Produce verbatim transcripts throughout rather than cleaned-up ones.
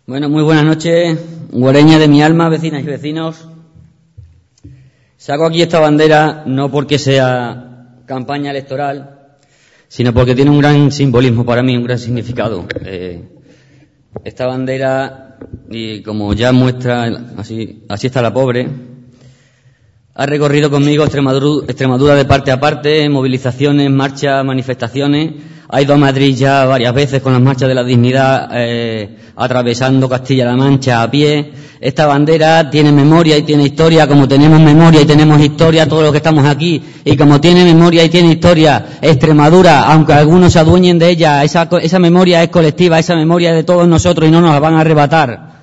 Bueno, muy buenas noches, guareña de mi alma, vecinas y vecinos. Saco aquí esta bandera no porque sea campaña electoral, sino porque tiene un gran simbolismo para mí, un gran significado. Eh, esta bandera, y como ya muestra, así, así está la pobre, ha recorrido conmigo Extremadura, Extremadura de parte a parte, movilizaciones, marchas, manifestaciones. Ha ido a Madrid ya varias veces con las marchas de la dignidad, eh, atravesando Castilla-La Mancha a pie. Esta bandera tiene memoria y tiene historia, como tenemos memoria y tenemos historia todos los que estamos aquí, y como tiene memoria y tiene historia Extremadura, aunque algunos se adueñen de ella, esa, esa memoria es colectiva, esa memoria es de todos nosotros y no nos la van a arrebatar.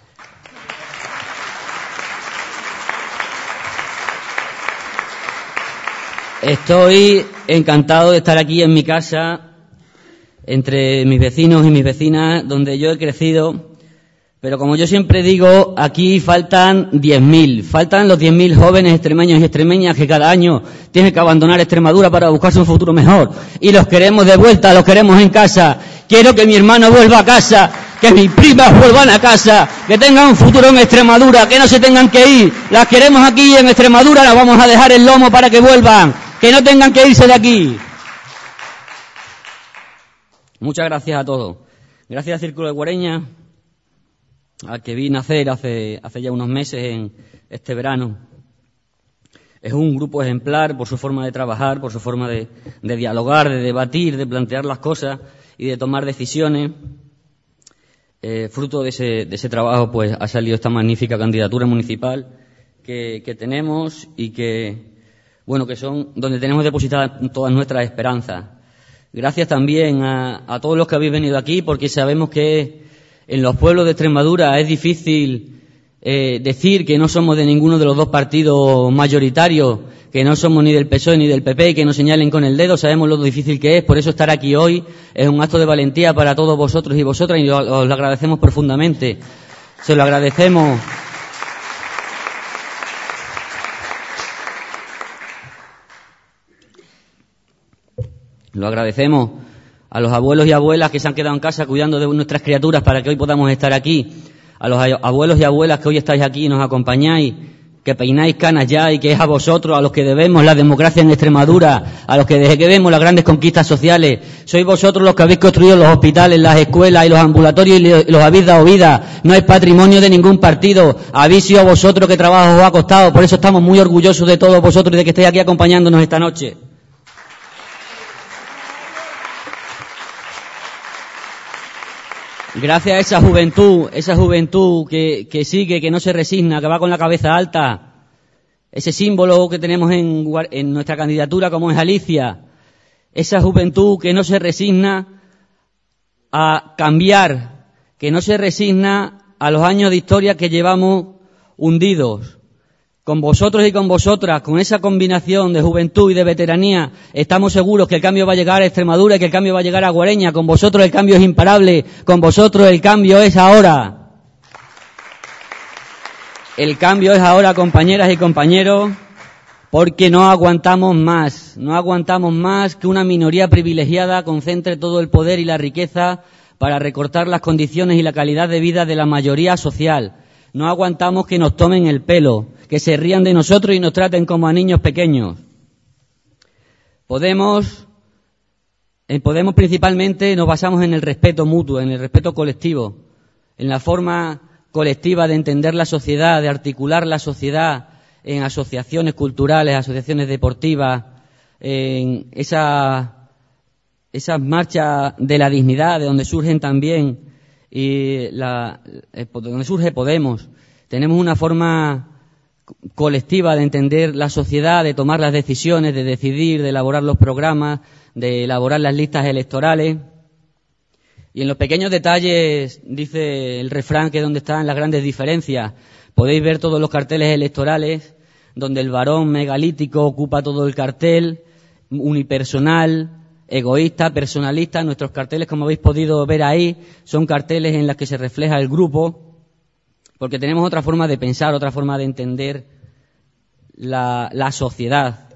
Estoy encantado de estar aquí en mi casa, entre mis vecinos y mis vecinas, donde yo he crecido, pero como yo siempre digo, aquí faltan diez mil, faltan los diez mil jóvenes extremeños y extremeñas que cada año tienen que abandonar Extremadura para buscarse un futuro mejor, y los queremos de vuelta, los queremos en casa. Quiero que mi hermano vuelva a casa, que mis primas vuelvan a casa, que tengan un futuro en Extremadura, que no se tengan que ir. Las queremos aquí en Extremadura, las vamos a dejar el lomo para que vuelvan, que no tengan que irse de aquí. Muchas gracias a todos. Gracias al Círculo de Guareña, al que vi nacer hace, hace ya unos meses en este verano. Es un grupo ejemplar por su forma de trabajar, por su forma de, de dialogar, de debatir, de plantear las cosas y de tomar decisiones. Eh, fruto de ese, de ese trabajo, pues ha salido esta magnífica candidatura municipal que, que tenemos y que, bueno, que son donde tenemos depositadas todas nuestras esperanzas. Gracias también a, a todos los que habéis venido aquí, porque sabemos que en los pueblos de Extremadura es difícil eh, decir que no somos de ninguno de los dos partidos mayoritarios, que no somos ni del P S O E ni del P P, que nos señalen con el dedo. Sabemos lo difícil que es, por eso estar aquí hoy es un acto de valentía para todos vosotros y vosotras, y os, os lo agradecemos profundamente. Se lo agradecemos. Lo agradecemos a los abuelos y abuelas que se han quedado en casa cuidando de nuestras criaturas para que hoy podamos estar aquí. A los abuelos y abuelas que hoy estáis aquí y nos acompañáis, que peináis canas ya, y que es a vosotros a los que debemos la democracia en Extremadura, a los que debemos las grandes conquistas sociales. Sois vosotros los que habéis construido los hospitales, las escuelas y los ambulatorios y los habéis dado vida. No es patrimonio de ningún partido. Habéis sido vosotros que trabajo os ha costado. Por eso estamos muy orgullosos de todos vosotros y de que estéis aquí acompañándonos esta noche. Gracias a esa juventud, esa juventud que, que sigue, que no se resigna, que va con la cabeza alta, ese símbolo que tenemos en, en nuestra candidatura como es Alicia, esa juventud que no se resigna a cambiar, que no se resigna a los años de historia que llevamos hundidos. Con vosotros y con vosotras, con esa combinación de juventud y de veteranía, estamos seguros que el cambio va a llegar a Extremadura y que el cambio va a llegar a Guareña. Con vosotros el cambio es imparable, con vosotros el cambio es ahora. El cambio es ahora, compañeras y compañeros, porque no aguantamos más, no aguantamos más que una minoría privilegiada concentre todo el poder y la riqueza para recortar las condiciones y la calidad de vida de la mayoría social. No aguantamos que nos tomen el pelo, que se rían de nosotros y nos traten como a niños pequeños. Podemos, en Podemos principalmente nos basamos en el respeto mutuo, en el respeto colectivo, en la forma colectiva de entender la sociedad, de articular la sociedad en asociaciones culturales, asociaciones deportivas, en esa, esas marchas de la dignidad, de donde surgen también y la, de donde surge Podemos. Tenemos una forma colectiva de entender la sociedad, de tomar las decisiones, de decidir, de elaborar los programas, de elaborar las listas electorales. Y en los pequeños detalles, dice el refrán, que es donde están las grandes diferencias. Podéis ver todos los carteles electorales, donde el varón megalítico ocupa todo el cartel, unipersonal, egoísta, personalista. Nuestros carteles, como habéis podido ver ahí, son carteles en los que se refleja el grupo, porque tenemos otra forma de pensar, otra forma de entender la, la sociedad.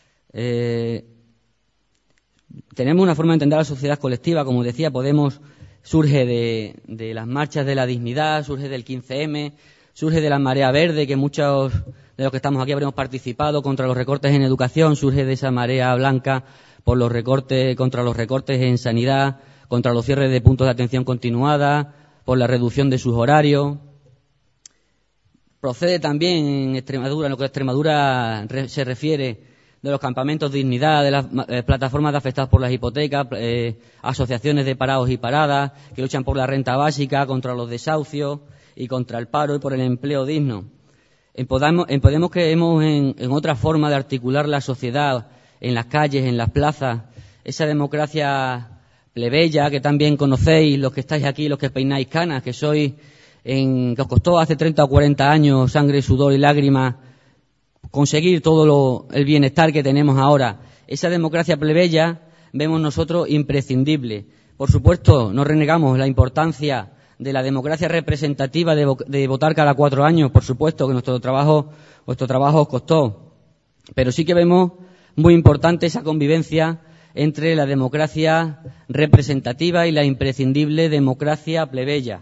Eh, tenemos una forma de entender la sociedad colectiva, como decía, Podemos surge de, de las marchas de la dignidad, surge del quince eme, surge de la marea verde, que muchos de los que estamos aquí habremos participado contra los recortes en educación, surge de esa marea blanca por los recortes, contra los recortes en sanidad, contra los cierres de puntos de atención continuada, por la reducción de sus horarios. Procede también en Extremadura, en lo que a Extremadura se refiere, de los campamentos de dignidad, de las eh, plataformas de afectados por las hipotecas, eh, asociaciones de parados y paradas que luchan por la renta básica, contra los desahucios y contra el paro y por el empleo digno. En Podemos, en Podemos creemos en, en otra forma de articular la sociedad, en las calles, en las plazas, esa democracia plebeya que también conocéis, los que estáis aquí, los que peináis canas, que sois, en, que os costó hace treinta o cuarenta años sangre, sudor y lágrimas conseguir todo lo, el bienestar que tenemos ahora. Esa democracia plebeya vemos nosotros imprescindible. Por supuesto, no renegamos la importancia de la democracia representativa de, de votar cada cuatro años. Por supuesto que nuestro trabajo, nuestro trabajo os costó. Pero sí que vemos muy importante esa convivencia entre la democracia representativa y la imprescindible democracia plebeya.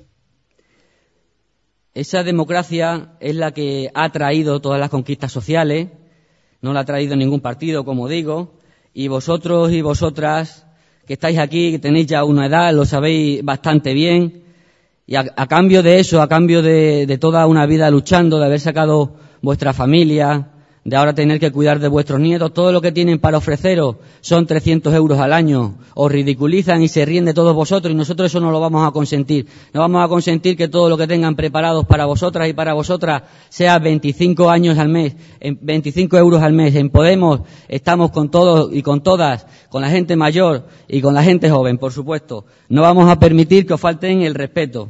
Esa democracia es la que ha traído todas las conquistas sociales, no la ha traído ningún partido, como digo, y vosotros y vosotras que estáis aquí, que tenéis ya una edad, lo sabéis bastante bien, y a, a cambio de eso, a cambio de, de toda una vida luchando, de haber sacado vuestra familia, de ahora tener que cuidar de vuestros nietos, todo lo que tienen para ofreceros son trescientos euros al año. Os ridiculizan y se ríen de todos vosotros y nosotros eso no lo vamos a consentir. No vamos a consentir que todo lo que tengan preparados para vosotras y para vosotras sea veinticinco años al mes, veinticinco euros al mes. En Podemos estamos con todos y con todas, con la gente mayor y con la gente joven, por supuesto. No vamos a permitir que os falten el respeto,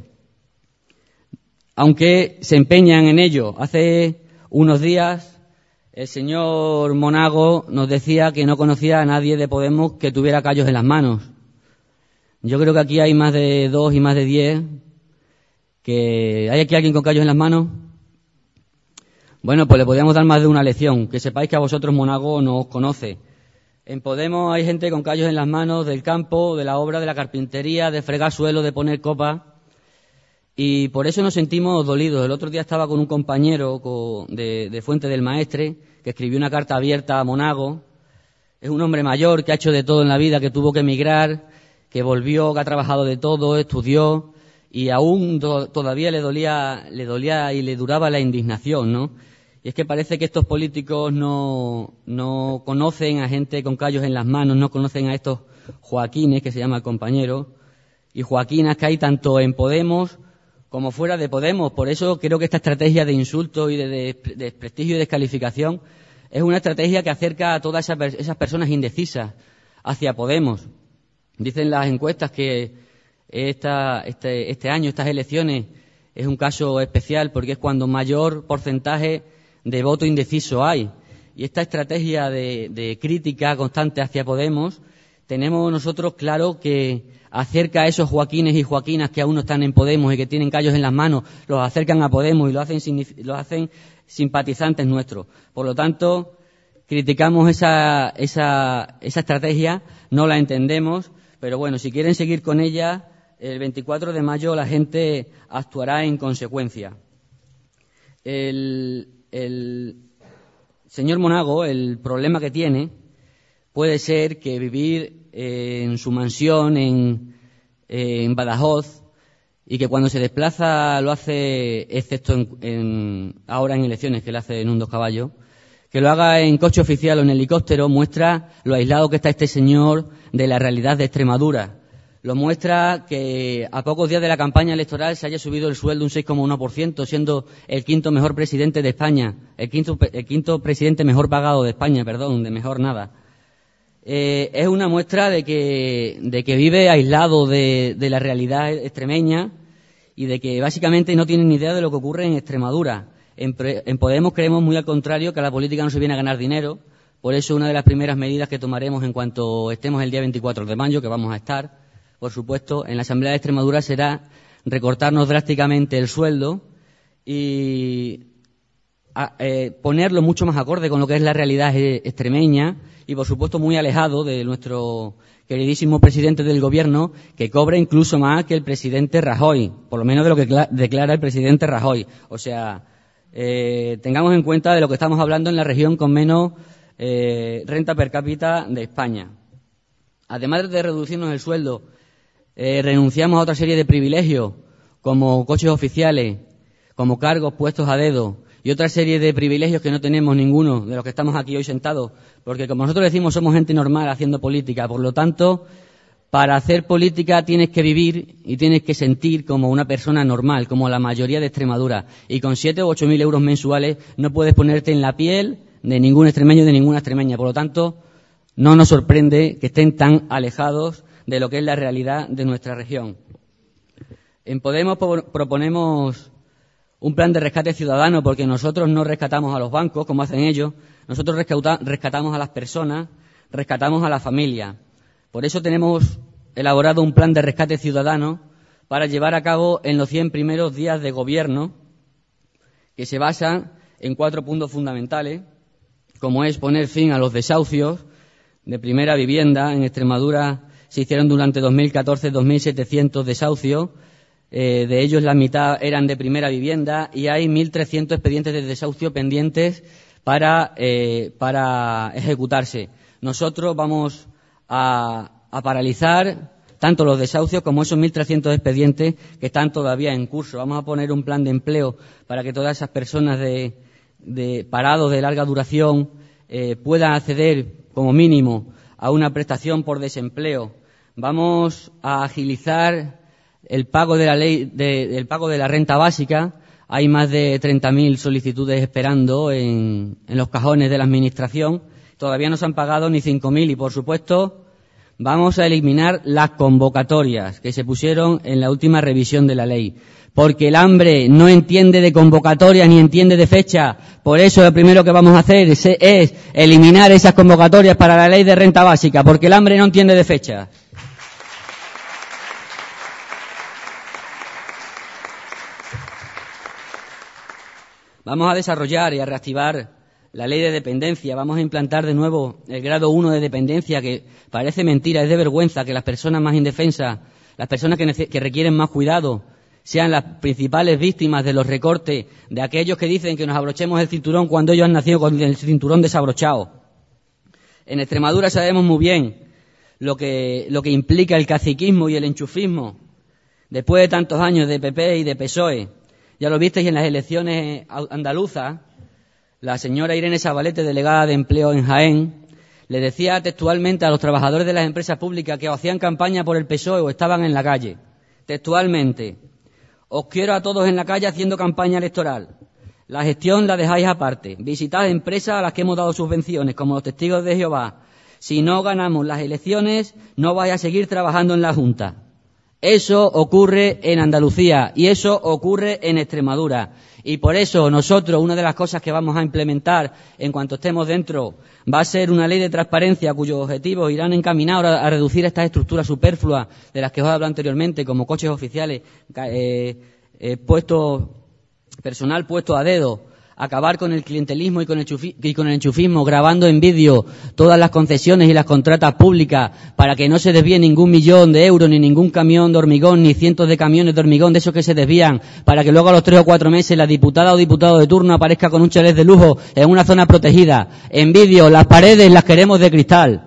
aunque se empeñan en ello. Hace unos días el señor Monago nos decía que no conocía a nadie de Podemos que tuviera callos en las manos. Yo creo que aquí hay más de dos y más de diez. Que ¿hay aquí alguien con callos en las manos? Bueno, pues le podríamos dar más de una lección. Que sepáis que a vosotros Monago no os conoce. En Podemos hay gente con callos en las manos del campo, de la obra, de la carpintería, de fregar suelo, de poner copa. Y por eso nos sentimos dolidos. El otro día estaba con un compañero de, de Fuente del Maestre, que escribió una carta abierta a Monago. Es un hombre mayor que ha hecho de todo en la vida, que tuvo que emigrar, que volvió, que ha trabajado de todo, estudió, y aún do, todavía le dolía, le dolía y le duraba la indignación, ¿no? Y es que parece que estos políticos no, no conocen a gente con callos en las manos, no conocen a estos Joaquines, que se llama el compañero, y Joaquinas que hay tanto en Podemos como fuera de Podemos. Por eso creo que esta estrategia de insulto y de, de, de desprestigio y descalificación es una estrategia que acerca a todas esas, esas personas indecisas hacia Podemos. Dicen las encuestas que esta, este, este año, estas elecciones, es un caso especial porque es cuando mayor porcentaje de voto indeciso hay. Y esta estrategia de, de crítica constante hacia Podemos, tenemos nosotros claro que acerca a esos Joaquines y Joaquinas que aún no están en Podemos y que tienen callos en las manos, los acercan a Podemos y los hacen, los hacen simpatizantes nuestros. Por lo tanto, criticamos esa, esa, esa estrategia, no la entendemos, pero bueno, si quieren seguir con ella, el veinticuatro de mayo la gente actuará en consecuencia. El, el señor Monago, el problema que tiene puede ser que vivir en su mansión en, en Badajoz y que cuando se desplaza lo hace, excepto en, en, ahora en elecciones que lo hace en un dos caballos, que lo haga en coche oficial o en helicóptero, muestra lo aislado que está este señor de la realidad de Extremadura. Lo muestra que a pocos días de la campaña electoral se haya subido el sueldo un seis coma uno por ciento, siendo el quinto mejor presidente de España, el quinto, el quinto presidente mejor pagado de España, perdón, de mejor nada. Eh, es una muestra de que, de que vive aislado de, de la realidad extremeña y de que básicamente no tiene ni idea de lo que ocurre en Extremadura. En, en Podemos creemos muy al contrario, que a la política no se viene a ganar dinero. Por eso una de las primeras medidas que tomaremos en cuanto estemos el día veinticuatro de mayo, que vamos a estar, por supuesto, en la Asamblea de Extremadura, será recortarnos drásticamente el sueldo y a, eh, ponerlo mucho más acorde con lo que es la realidad extremeña y, por supuesto, muy alejado de nuestro queridísimo presidente del Gobierno, que cobra incluso más que el presidente Rajoy, por lo menos de lo que declara el presidente Rajoy. O sea, eh, tengamos en cuenta de lo que estamos hablando en la región con menos eh, renta per cápita de España. Además de reducirnos el sueldo, eh, renunciamos a otra serie de privilegios, como coches oficiales, como cargos puestos a dedo y otra serie de privilegios que no tenemos ninguno de los que estamos aquí hoy sentados, porque como nosotros decimos, somos gente normal haciendo política. Por lo tanto, para hacer política tienes que vivir y tienes que sentir como una persona normal, como la mayoría de Extremadura. Y con siete o ocho mil euros mensuales no puedes ponerte en la piel de ningún extremeño, de ninguna extremeña. Por lo tanto, no nos sorprende que estén tan alejados de lo que es la realidad de nuestra región. En Podemos proponemos un plan de rescate ciudadano, porque nosotros no rescatamos a los bancos, como hacen ellos, nosotros rescatamos a las personas, rescatamos a la familia. Por eso tenemos elaborado un plan de rescate ciudadano para llevar a cabo en los cien primeros días de gobierno, que se basa en cuatro puntos fundamentales, como es poner fin a los desahucios de primera vivienda. En Extremadura se hicieron durante dos mil catorce dos mil setecientos desahucios. Eh, de ellos la mitad eran de primera vivienda y hay mil trescientos expedientes de desahucio pendientes para, eh, para ejecutarse. Nosotros vamos a, a paralizar tanto los desahucios como esos mil trescientos expedientes que están todavía en curso. Vamos a poner un plan de empleo para que todas esas personas de, de parados de larga duración eh, puedan acceder como mínimo a una prestación por desempleo. Vamos a agilizar el pago de la ley, de, el pago de la renta básica. Hay más de treinta mil solicitudes esperando en, en los cajones de la Administración. Todavía no se han pagado ni cinco mil y, por supuesto, vamos a eliminar las convocatorias que se pusieron en la última revisión de la ley. Porque el hambre no entiende de convocatoria ni entiende de fecha. Por eso lo primero que vamos a hacer es, es eliminar esas convocatorias para la ley de renta básica, porque el hambre no entiende de fecha. Vamos a desarrollar y a reactivar la ley de dependencia. Vamos a implantar de nuevo el grado uno de dependencia, que parece mentira, es de vergüenza que las personas más indefensas, las personas que, nece- que requieren más cuidado, sean las principales víctimas de los recortes de aquellos que dicen que nos abrochemos el cinturón cuando ellos han nacido con el cinturón desabrochado. En Extremadura sabemos muy bien lo que, lo que implica el caciquismo y el enchufismo. Después de tantos años de P P y de P S O E, ya lo visteis en las elecciones andaluzas, la señora Irene Sabalete, delegada de Empleo en Jaén, le decía textualmente a los trabajadores de las empresas públicas que o hacían campaña por el P S O E o estaban en la calle. Textualmente: os quiero a todos en la calle haciendo campaña electoral. La gestión la dejáis aparte. Visitad empresas a las que hemos dado subvenciones, como los Testigos de Jehová. Si no ganamos las elecciones, no vais a seguir trabajando en la Junta. Eso ocurre en Andalucía y eso ocurre en Extremadura. Y por eso nosotros, una de las cosas que vamos a implementar en cuanto estemos dentro, va a ser una ley de transparencia cuyos objetivos irán encaminados a, a reducir estas estructuras superfluas de las que os he hablado anteriormente, como coches oficiales, eh, eh, puestos, personal puesto a dedo, acabar con el clientelismo y con el, chufi, y con el enchufismo, grabando en vídeo todas las concesiones y las contratas públicas para que no se desvíe ningún millón de euros, ni ningún camión de hormigón, ni cientos de camiones de hormigón de esos que se desvían, para que luego a los tres o cuatro meses la diputada o diputado de turno aparezca con un chalet de lujo en una zona protegida. En vídeo, las paredes las queremos de cristal.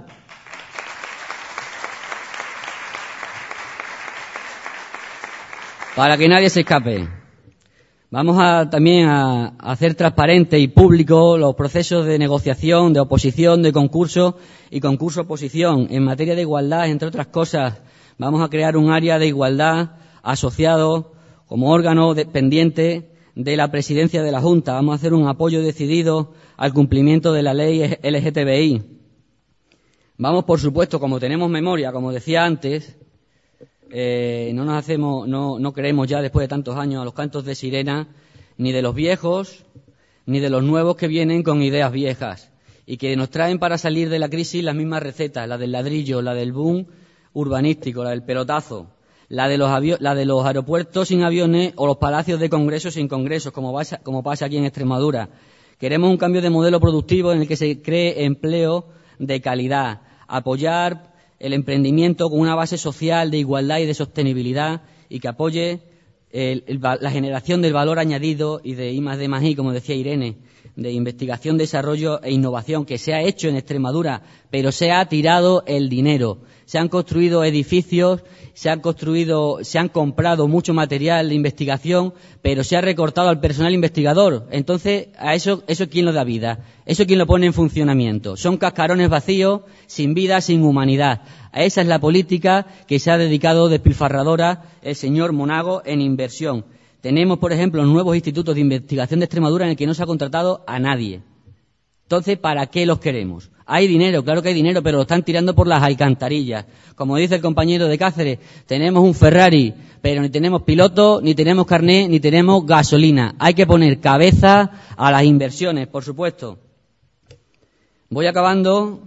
Para que nadie se escape. Vamos a, también a, a hacer transparente y público los procesos de negociación, de oposición, de concurso y concurso-oposición. En materia de igualdad, entre otras cosas, vamos a crear un área de igualdad asociado como órgano dependiente de la presidencia de la Junta. Vamos a hacer un apoyo decidido al cumplimiento de la ley L G T B I. Vamos, por supuesto, como tenemos memoria, como decía antes, Eh, no nos hacemos, no, no creemos ya después de tantos años a los cantos de sirena, ni de los viejos, ni de los nuevos que vienen con ideas viejas y que nos traen para salir de la crisis las mismas recetas, la del ladrillo, la del boom urbanístico, la del pelotazo, la de los avi- la de los aeropuertos sin aviones o los palacios de congresos sin congresos, como pasa, como pasa aquí en Extremadura. Queremos un cambio de modelo productivo en el que se cree empleo de calidad, apoyar el emprendimiento con una base social de igualdad y de sostenibilidad y que apoye el, el, la generación del valor añadido y de I más D más I, como decía Irene, de investigación, desarrollo e innovación, que se ha hecho en Extremadura, pero se ha tirado el dinero. Se han construido edificios, se han construido, se han comprado mucho material de investigación, pero se ha recortado al personal investigador. Entonces, ¿a eso, eso quién lo da vida? ¿Eso quién lo pone en funcionamiento? Son cascarones vacíos, sin vida, sin humanidad. A esa es la política que se ha dedicado despilfarradora el señor Monago en inversión. Tenemos, por ejemplo, nuevos institutos de investigación de Extremadura en el que no se ha contratado a nadie. Entonces, ¿para qué los queremos? Hay dinero, claro que hay dinero, pero lo están tirando por las alcantarillas. Como dice el compañero de Cáceres, tenemos un Ferrari, pero ni tenemos piloto, ni tenemos carné, ni tenemos gasolina. Hay que poner cabeza a las inversiones, por supuesto. Voy acabando.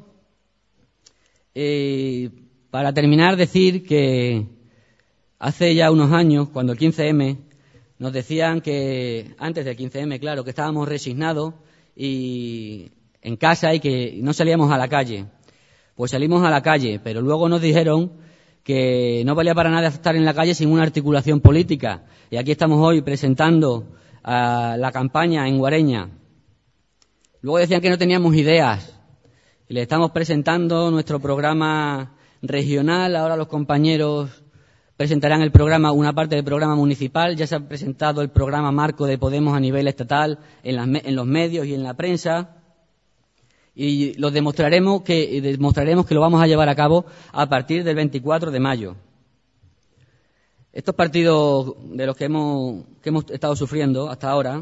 Eh, para terminar, decir que hace ya unos años, cuando el quince eme, nos decían que, antes del quince eme, claro, que estábamos resignados y en casa y que no salíamos a la calle. Pues salimos a la calle, pero luego nos dijeron que no valía para nada estar en la calle sin una articulación política. Y aquí estamos hoy presentando uh, la campaña en Guareña. Luego decían que no teníamos ideas. Y le estamos presentando nuestro programa regional. Ahora los compañeros presentarán el programa, una parte del programa municipal. Ya se ha presentado el programa marco de Podemos a nivel estatal en, las, en los medios y en la prensa. Y lo demostraremos que, demostraremos que lo vamos a llevar a cabo a partir del veinticuatro de mayo. Estos partidos de los que hemos, que hemos estado sufriendo hasta ahora,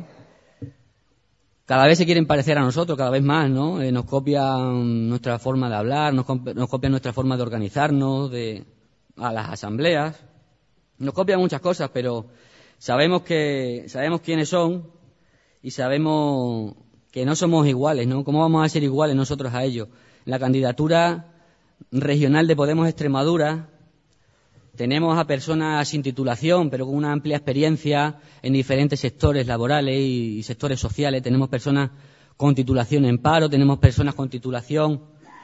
cada vez se quieren parecer a nosotros, cada vez más, ¿no? Eh, nos copian nuestra forma de hablar, nos, nos copian nuestra forma de organizarnos, de, a las asambleas. Nos copian muchas cosas, pero sabemos que sabemos quiénes son y sabemos que no somos iguales, ¿no? ¿Cómo vamos a ser iguales nosotros a ellos? En la candidatura regional de Podemos Extremadura tenemos a personas sin titulación, pero con una amplia experiencia en diferentes sectores laborales y sectores sociales. Tenemos personas con titulación en paro, tenemos personas con titulación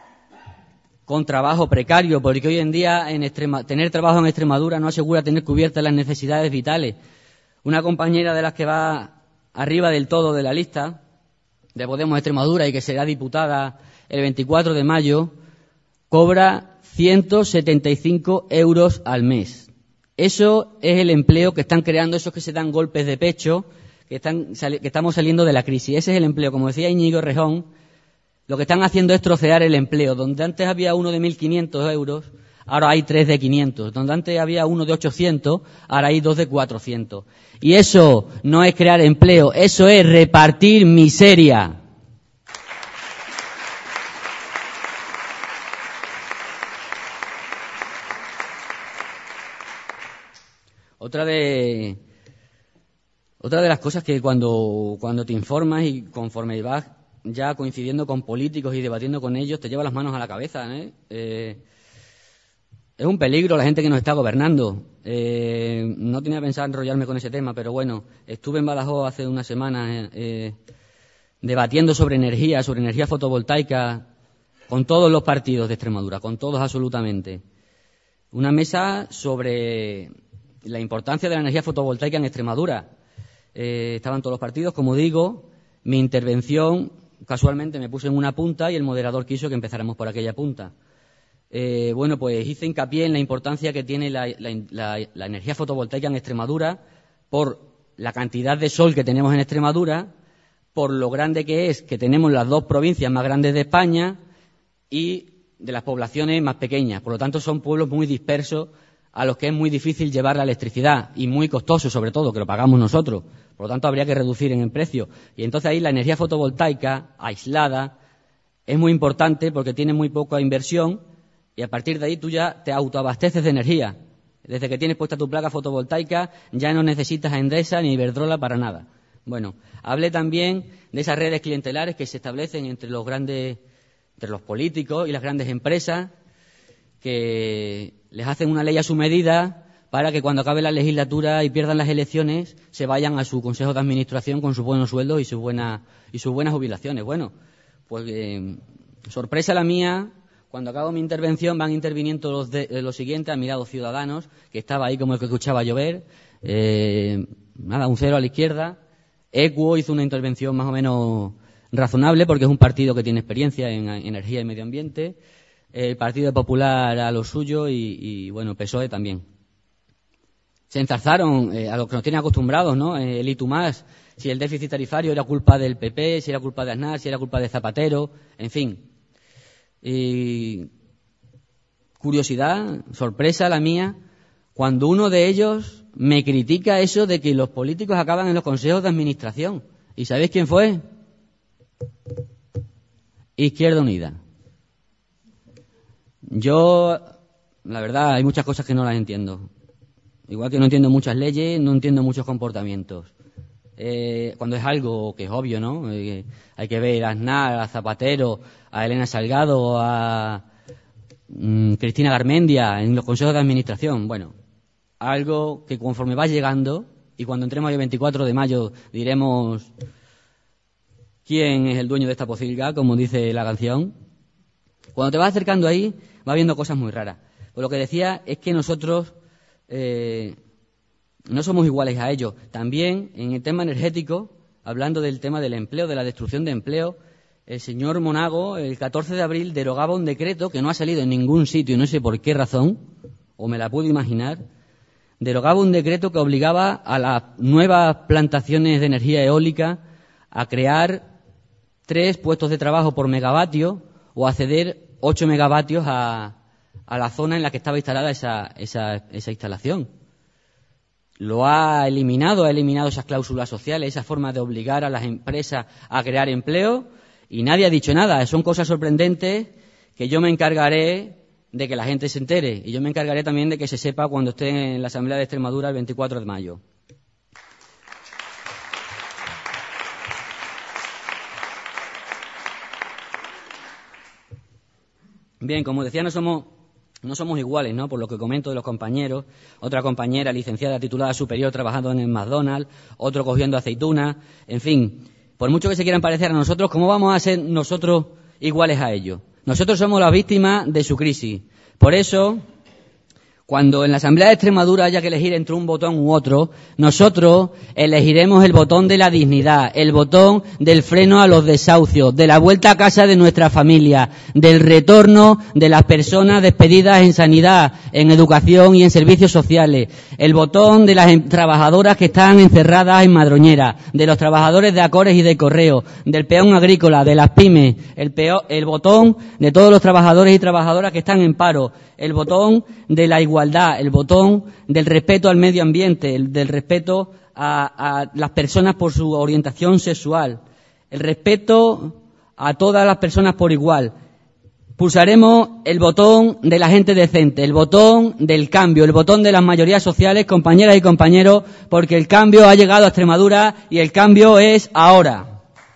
con trabajo precario, porque hoy en día en Extrema, tener trabajo en Extremadura no asegura tener cubiertas las necesidades vitales. Una compañera de las que va arriba del todo de la lista de Podemos Extremadura y que será diputada el veinticuatro de mayo, cobra ciento setenta y cinco euros al mes. Eso es el empleo que están creando esos que se dan golpes de pecho, que, están, que estamos saliendo de la crisis. Ese es el empleo. Como decía Íñigo Rejón, lo que están haciendo es trocear el empleo. Donde antes había uno de mil quinientos euros, ahora hay tres de quinientos. Donde antes había uno de ochocientos, ahora hay dos de cuatrocientos. Y eso no es crear empleo, eso es repartir miseria. Otra de otra de las cosas que cuando cuando te informas y conforme vas ya coincidiendo con políticos y debatiendo con ellos, te lleva las manos a la cabeza, ¿eh? Eh, es un peligro la gente que nos está gobernando. Eh, no tenía pensado enrollarme con ese tema, pero bueno, estuve en Badajoz hace unas semanas eh, debatiendo sobre energía, sobre energía fotovoltaica, con todos los partidos de Extremadura, con todos absolutamente. Una mesa sobre la importancia de la energía fotovoltaica en Extremadura. Eh, estaban todos los partidos, como digo, mi intervención casualmente me puse en una punta y el moderador quiso que empezáramos por aquella punta. Eh, bueno, pues hice hincapié en la importancia que tiene la, la, la, la energía fotovoltaica en Extremadura por la cantidad de sol que tenemos en Extremadura, por lo grande que es, que tenemos las dos provincias más grandes de España y de las poblaciones más pequeñas. Por lo tanto, son pueblos muy dispersos a los que es muy difícil llevar la electricidad y muy costoso, sobre todo, que lo pagamos nosotros. Por lo tanto, habría que reducir en el precio. Y entonces ahí la energía fotovoltaica, aislada, es muy importante porque tiene muy poca inversión y a partir de ahí tú ya te autoabasteces de energía. Desde que tienes puesta tu placa fotovoltaica ya no necesitas a Endesa ni Iberdrola para nada. Bueno, hablé también de esas redes clientelares que se establecen entre los grandes, entre los políticos y las grandes empresas, que les hacen una ley a su medida para que cuando acabe la legislatura y pierdan las elecciones se vayan a su consejo de administración con sus buenos sueldos y sus buenas y sus buenas jubilaciones. Bueno, pues eh, sorpresa la mía, cuando acabo mi intervención van interviniendo los, de, eh, los siguientes, admirados ciudadanos, que estaba ahí como el que escuchaba llover, eh, nada, un cero a la izquierda. Equo hizo una intervención más o menos razonable porque es un partido que tiene experiencia en, en energía y medio ambiente. El Partido Popular a lo suyo y, y bueno, P S O E también. Se enzarzaron eh, a lo que nos tienen acostumbrados, ¿no? Eh, el y tú más, si el déficit tarifario era culpa del P P, si era culpa de Aznar, si era culpa de Zapatero, en fin. Y curiosidad, sorpresa la mía, cuando uno de ellos me critica eso de que los políticos acaban en los consejos de administración. ¿Y sabéis quién fue? Izquierda Unida. Yo, la verdad, hay muchas cosas que no las entiendo. Igual que no entiendo muchas leyes, no entiendo muchos comportamientos. Eh, cuando es algo que es obvio, ¿no? Eh, hay que ver a Aznar, a Zapatero, a Elena Salgado, a mm, Cristina Garmendia en los consejos de administración. Bueno, algo que conforme va llegando, y cuando entremos el veinticuatro de mayo diremos quién es el dueño de esta pocilga, como dice la canción. Cuando te vas acercando ahí, va viendo cosas muy raras. Pues lo que decía es que nosotros eh, no somos iguales a ellos. También en el tema energético, hablando del tema del empleo, de la destrucción de empleo, el señor Monago, el catorce de abril, derogaba un decreto que no ha salido en ningún sitio, y no sé por qué razón, o me la puedo imaginar, derogaba un decreto que obligaba a las nuevas plantaciones de energía eólica a crear tres puestos de trabajo por megavatio o a ceder ocho megavatios a, a la zona en la que estaba instalada esa, esa, esa instalación. Lo ha eliminado, ha eliminado esas cláusulas sociales, esa forma de obligar a las empresas a crear empleo, y nadie ha dicho nada. Son cosas sorprendentes que yo me encargaré de que la gente se entere, y yo me encargaré también de que se sepa cuando esté en la Asamblea de Extremadura el veinticuatro de mayo. Bien, como decía, no somos, no somos iguales, ¿no? Por lo que comento de los compañeros. Otra compañera licenciada titulada superior trabajando en el McDonald's, otro cogiendo aceitunas, en fin. Por mucho que se quieran parecer a nosotros, ¿cómo vamos a ser nosotros iguales a ellos? Nosotros somos las víctimas de su crisis. Por eso, cuando en la Asamblea de Extremadura haya que elegir entre un botón u otro, nosotros elegiremos el botón de la dignidad, el botón del freno a los desahucios, de la vuelta a casa de nuestra familia, del retorno de las personas despedidas en sanidad, en educación y en servicios sociales, el botón de las em- trabajadoras que están encerradas en Madroñera, de los trabajadores de Acores y de Correo, del peón agrícola, de las pymes, el, peo- el botón de todos los trabajadores y trabajadoras que están en paro, el botón de la igualdad, el botón del respeto al medio ambiente, el del respeto a, a las personas por su orientación sexual, el respeto a todas las personas por igual. Pulsaremos el botón de la gente decente, el botón del cambio, el botón de las mayorías sociales, compañeras y compañeros, porque el cambio ha llegado a Extremadura y el cambio es ahora.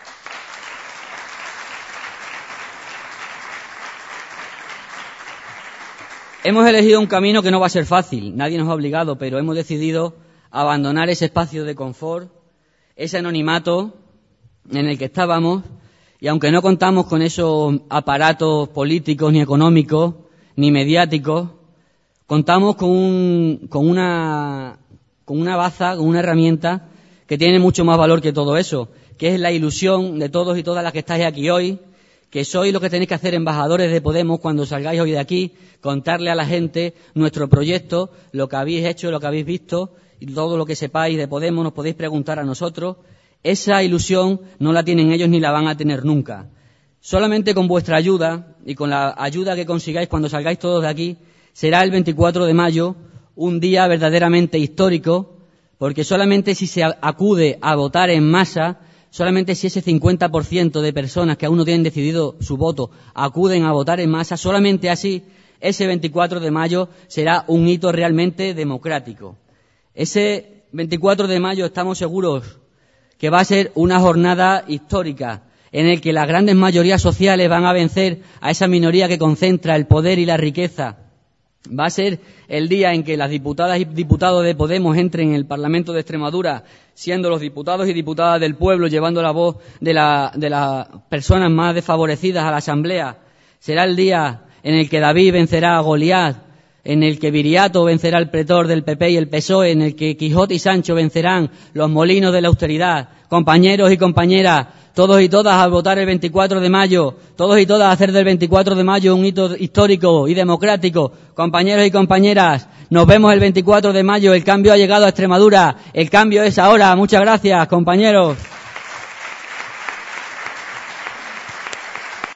Hemos elegido un camino que no va a ser fácil, nadie nos ha obligado, pero hemos decidido abandonar ese espacio de confort, ese anonimato en el que estábamos, y aunque no contamos con esos aparatos políticos, ni económicos, ni mediáticos, contamos con, un, con, una, con una baza, con una herramienta que tiene mucho más valor que todo eso, que es la ilusión de todos y todas las que estáis aquí hoy, que sois lo que tenéis que hacer embajadores de Podemos cuando salgáis hoy de aquí, contarle a la gente nuestro proyecto, lo que habéis hecho, lo que habéis visto, y todo lo que sepáis de Podemos nos podéis preguntar a nosotros. Esa ilusión no la tienen ellos ni la van a tener nunca. Solamente con vuestra ayuda y con la ayuda que consigáis cuando salgáis todos de aquí, será el veinticuatro de mayo un día verdaderamente histórico, porque solamente si se acude a votar en masa, solamente si ese cincuenta por ciento de personas que aún no tienen decidido su voto acuden a votar en masa, solamente así ese veinticuatro de mayo será un hito realmente democrático. Ese veinticuatro de mayo estamos seguros que va a ser una jornada histórica en el que las grandes mayorías sociales van a vencer a esa minoría que concentra el poder y la riqueza Va a ser el día en que las diputadas y diputados de Podemos entren en el Parlamento de Extremadura, siendo los diputados y diputadas del pueblo, llevando la voz de, la, de las personas más desfavorecidas a la Asamblea. Será el día en el que David vencerá a Goliat, en el que Viriato vencerá al pretor del P P y el P S O E, en el que Quijote y Sancho vencerán los molinos de la austeridad. Compañeros y compañeras, todos y todas a votar el veinticuatro de mayo, todos y todas a hacer del veinticuatro de mayo un hito histórico y democrático. Compañeros y compañeras, nos vemos el veinticuatro de mayo, el cambio ha llegado a Extremadura, el cambio es ahora. Muchas gracias, compañeros.